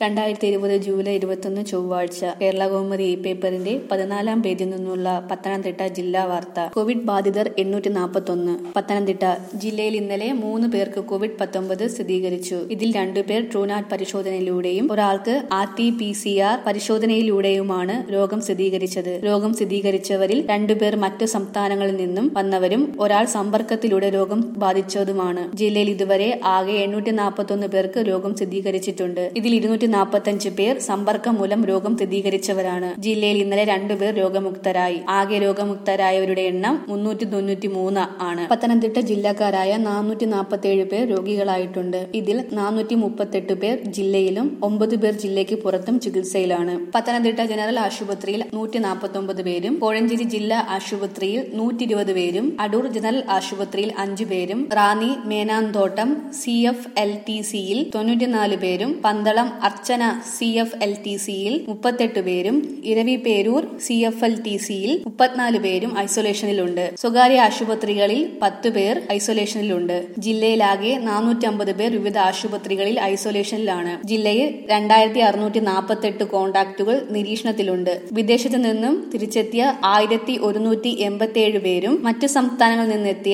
2020 July 21 ചൊവ്വാഴ്ച കേരളകൗമുദി പേപ്പറിന്റെ 14-ാം പേജിൽ നിന്നുള്ള പത്തനംതിട്ട ജില്ലാ വാർത്ത. കോവിഡ് ബാധിതർ 841. പത്തനംതിട്ട ജില്ലയിൽ ഇന്നലെ 3 പേർക്ക് കോവിഡ്-19 സ്ഥിരീകരിച്ചു. ഇതിൽ 2 പേർ ട്രൂനാറ്റ് പരിശോധനയിലൂടെയും ഒരാൾക്ക് RT-PCR പരിശോധനയിലൂടെയുമാണ് രോഗം സ്ഥിരീകരിച്ചത്. രോഗം സ്ഥിരീകരിച്ചവരിൽ 2 പേർ മറ്റു സംസ്ഥാനങ്ങളിൽ നിന്നും വന്നവരും ഒരാൾ സമ്പർക്കത്തിലൂടെ രോഗം ബാധിച്ചതുമാണ്. ജില്ലയിൽ ഇതുവരെ ആകെ 841 പേർക്ക് രോഗം സ്ഥിരീകരിച്ചിട്ടുണ്ട്. ഇതിൽ 245 പേർ സമ്പർക്കം മൂലം രോഗം സ്ഥിരീകരിച്ചവരാണ്. ജില്ലയിൽ ഇന്നലെ 2 പേർ രോഗമുക്തരായി. ആകെ രോഗമുക്തരായവരുടെ എണ്ണം 393 ആണ്. പത്തനംതിട്ട ജില്ലക്കാരായ 447 പേർ രോഗികളായിട്ടുണ്ട്. ഇതിൽ 438 പേർ ജില്ലയിലും 9 പേർ ജില്ലയ്ക്ക് പുറത്തും ചികിത്സയിലാണ്. പത്തനംതിട്ട ജനറൽ ആശുപത്രിയിൽ 149 പേരും, കോഴഞ്ചേരി ജില്ലാ ആശുപത്രിയിൽ 120 പേരും, അടൂർ ജനറൽ ആശുപത്രിയിൽ 5 പേരും, റാന്നി മേനാന്തോട്ടം CFLTCയിൽ 94 പേരും, പന്തളം അർച്ചന CFLTCയിൽ 38 പേരും, ഇരവിപേരൂർ CFLTCയിൽ 34 പേരും ഐസൊലേഷനിലുണ്ട്. സ്വകാര്യ ആശുപത്രികളിൽ 10 പേർ ഐസൊലേഷനിലുണ്ട്. ജില്ലയിലാകെ 450 പേർ വിവിധ ആശുപത്രികളിൽ ഐസൊലേഷനിലാണ്. ജില്ലയിൽ 2648 കോണ്ടാക്റ്റുകൾ നിരീക്ഷണത്തിലുണ്ട്. വിദേശത്തു നിന്നും തിരിച്ചെത്തിയ 1187 പേരും മറ്റു സംസ്ഥാനങ്ങളിൽ നിന്നെത്തിയ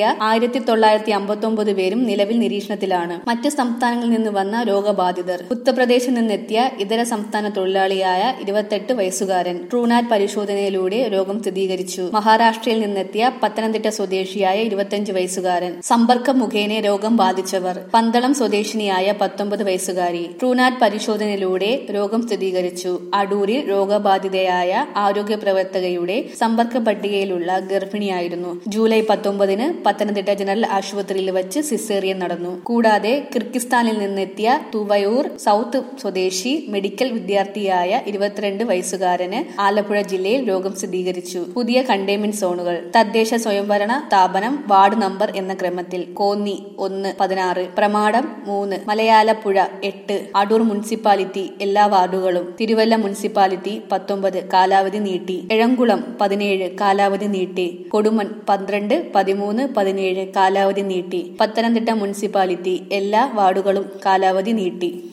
1959 പേരും നിലവിൽ നിരീക്ഷണത്തിലാണ്. മറ്റ് സംസ്ഥാനങ്ങളിൽ നിന്ന് വന്ന രോഗബാധിതർ: ഉത്തർപ്രദേശിൽ നിന്നെത്തിയ ഇതര സംസ്ഥാന തൊഴിലാളിയായ 28 വയസ്സുകാരൻ ട്രൂനാറ്റ് പരിശോധനയിലൂടെ രോഗം സ്ഥിരീകരിച്ചു. മഹാരാഷ്ട്രയിൽ നിന്നെത്തിയ പത്തനംതിട്ട സ്വദേശിയായ 25 വയസ്സുകാരൻ. സമ്പർക്കം മുഖേന രോഗം ബാധിച്ചവർ: പന്തളം സ്വദേശിനിയായ 19 വയസ്സുകാരി ട്രൂനാറ്റ് പരിശോധനയിലൂടെ രോഗം സ്ഥിരീകരിച്ചു. അടൂരിൽ രോഗബാധിതയായ ആരോഗ്യ പ്രവർത്തകയുടെ സമ്പർക്ക പട്ടികയിലുള്ള ഗർഭിണിയായിരുന്നു. ജൂലൈ 19 പത്തനംതിട്ട ജനറൽ ആശുപത്രിയിൽ വച്ച് സിസേറിയൻ നടന്നു. കൂടാതെ കിർഗിസ്ഥാനിൽ നിന്നെത്തിയ തുവയൂർ സൗത്ത് സ്വദേശി മെഡിക്കൽ വിദ്യാർത്ഥിയായ 22 വയസ്സുകാരന് ആലപ്പുഴ ജില്ലയിൽ രോഗം സ്ഥിരീകരിച്ചു. പുതിയ കണ്ടെയ്ൻമെന്റ് സോണുകൾ: തദ്ദേശ സ്വയംഭരണ സ്ഥാപനം വാർഡ് നമ്പർ എന്ന ക്രമത്തിൽ: കോന്നി 1 16, പ്രമാടം 3, മലയാലപ്പുഴ 8, അടൂർ മുനിസിപ്പാലിറ്റി എല്ലാ വാർഡുകളും, തിരുവല്ല മുനിസിപ്പാലിറ്റി 19 കാലാവധി നീട്ടി, എഴംകുളം 17 കാലാവധി നീട്ടി, കൊടുമൺ 12, 13, 17 കാലാവധി നീട്ടി. പത്തനംതിട്ട മുനിസിപ്പാലിറ്റി എല്ലാ വാർഡുകളും കാലാവധി നീട്ടി.